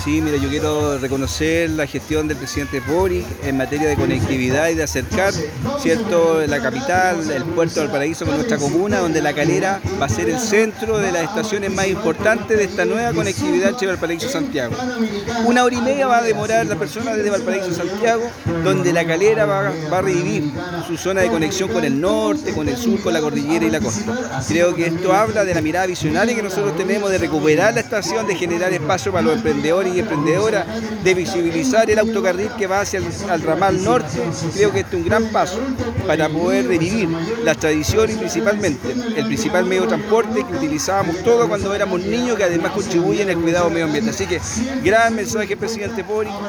Sí, mira, yo quiero reconocer la gestión del presidente Boric en materia de conectividad y de acercar, ¿cierto?, la capital, el puerto de Valparaíso con nuestra comuna, donde La Calera va a ser el centro de las estaciones más importantes de esta nueva conectividad entre Valparaíso y Santiago. 1 hora y media va a demorar la persona desde Valparaíso a Santiago, donde La Calera va a revivir su zona de conexión con el norte, con el sur, con la cordillera y la costa. Creo que esto habla de la mirada visionaria que nosotros tenemos de recuperar la estación, de generar espacio para los emprendedores y emprendedoras, de visibilizar el autocarril que va hacia el ramal norte. Creo que este es un gran paso para poder revivir las tradiciones y principalmente el principal medio de transporte que utilizábamos todos cuando éramos niños, que además contribuyen al cuidado del medio ambiente. Así que gran mensaje, presidente Boric.